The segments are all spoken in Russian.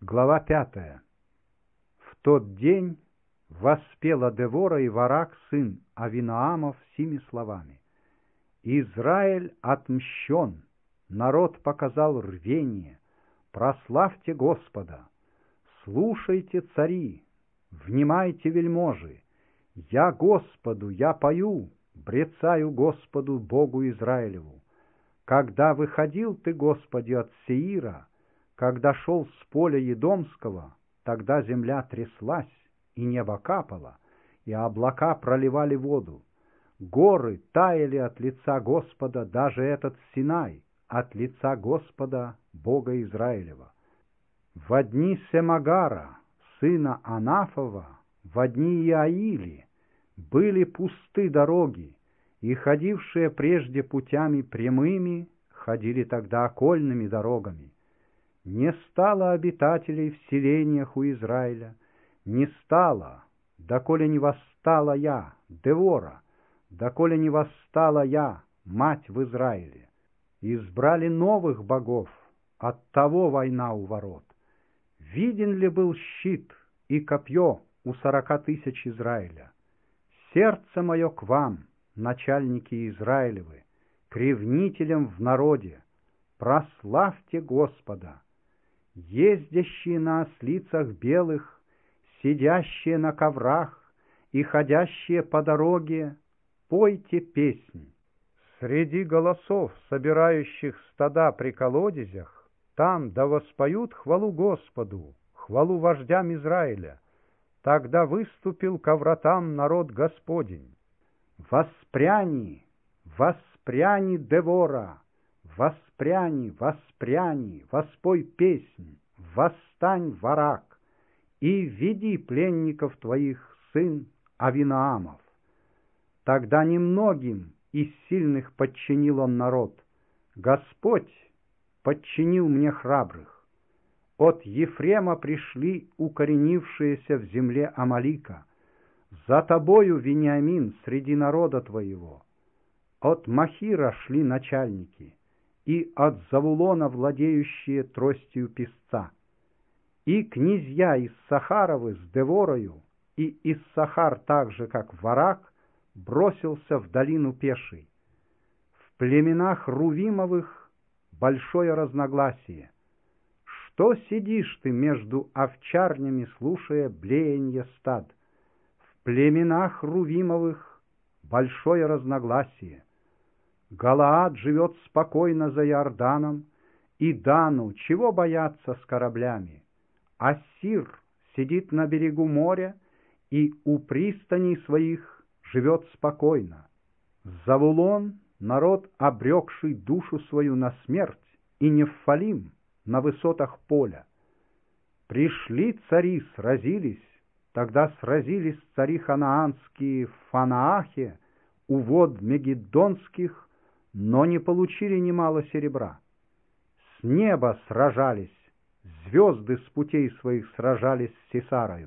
Глава 5. В тот день воспела Девора и Варак, сын Авиноамов, сими словами: «Израиль отмщен, народ показал рвение, прославьте Господа, слушайте, цари, внимайте, вельможи, я Господу, я пою, брецаю Господу, Богу Израилеву. Когда выходил ты, Господи, от Сеира, когда шел с поля Едомского, тогда земля тряслась, и небо капало, и облака проливали воду. Горы таяли от лица Господа, даже этот Синай, от лица Господа, Бога Израилева. Во дни Семагара, сына Анафова, во дни Иаили, были пусты дороги, и ходившие прежде путями прямыми ходили тогда окольными дорогами. Не стало обитателей в селениях у Израиля, не стало, доколе не восстала я, Девора, доколе не восстала я, мать в Израиле. Избрали новых богов, оттого война у ворот. Виден ли был щит и копье у 40 000 Израиля? Сердце мое к вам, начальники Израилевы, к ревнителям в народе, прославьте Господа. Ездящие на ослицах белых, сидящие на коврах и ходящие по дороге, пойте песнь. Среди голосов, собирающих стада при колодезях, там да воспоют хвалу Господу, хвалу вождям Израиля. Тогда выступил ко вратам народ Господень. Воспряни, воспряни, Девора! Воспряни, воспряни, воспой песнь, восстань, Варак, и веди пленников твоих, сын Авиноамов. Тогда немногим из сильных подчинил он народ. Господь подчинил мне храбрых. От Ефрема пришли укоренившиеся в земле Амалика. За тобою, Вениамин, среди народа твоего. От Махира шли начальники, и от Завулона владеющие тростью песца. И князья из Сахаровы с Деворою, и Иссахар так же, как Варак, бросился в долину пешей. В племенах Рувимовых большое разногласие. Что сидишь ты между овчарнями, слушая блеяние стад? В племенах Рувимовых большое разногласие. Галаад живет спокойно за Иорданом, и Дану чего бояться с кораблями? Ассир сидит на берегу моря, и у пристаней своих живет спокойно. Завулон — народ, обрекший душу свою на смерть, и Нефалим — на высотах поля. Пришли цари, сразились, тогда сразились цари ханаанские в Фанаахе, у вод Мегиддонских, но не получили немало серебра. С неба сражались, звезды с путей своих сражались с Сисарою.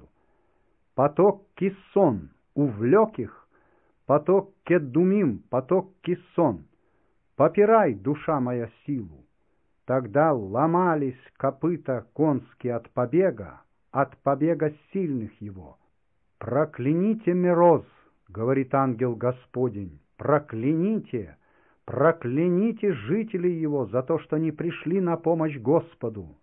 Поток Киссон увлек их, поток Кедумим, поток Киссон. Попирай, душа моя, силу. Тогда ломались копыта конские от побега сильных его. Прокляните Мероз, говорит ангел Господень, прокляните, прокляните жителей его за то, что не пришли на помощь Господу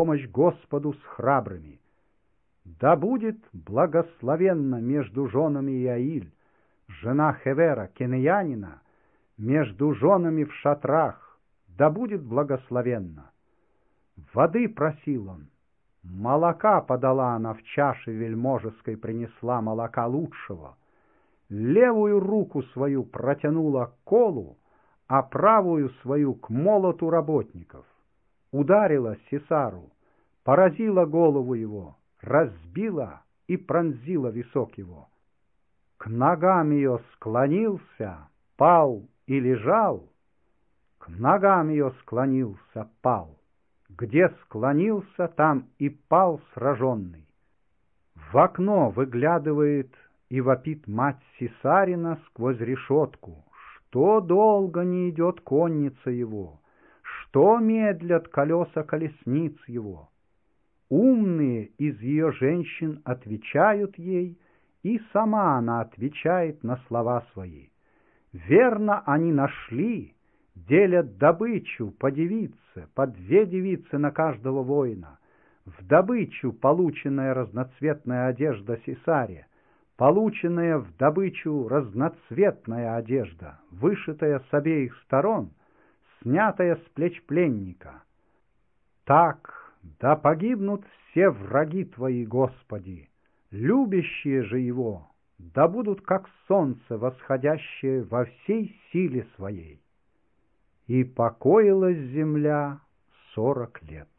с храбрыми. Да будет благословенна между женами Иаиль, жена Хевера, кенеянина, между женами в шатрах, да будет благословенна. Воды просил он, молока подала она в чаше вельможеской, принесла молока лучшего. Левую руку свою протянула к колу, а правую свою к молоту работников. Ударила Сисару, поразила голову его, разбила и пронзила висок его. К ногам ее склонился, пал и лежал, к ногам ее склонился, пал. Где склонился, там и пал сраженный. В окно выглядывает и вопит мать Сисарина сквозь решетку, что долго не идет конница его, что медлят колеса колесниц его. умные из ее женщин отвечают ей, и сама она отвечает на слова свои. Верно они нашли, делят добычу по девице, по 2 девицы на каждого воина. В добычу полученная разноцветная одежда Сесаре, полученная в добычу разноцветная одежда, вышитая с обеих сторон, снятая с плеч пленника. Так, да погибнут все враги Твои, Господи, любящие же Его, да будут как солнце, восходящее во всей силе Своей. И покоилась земля 40 лет.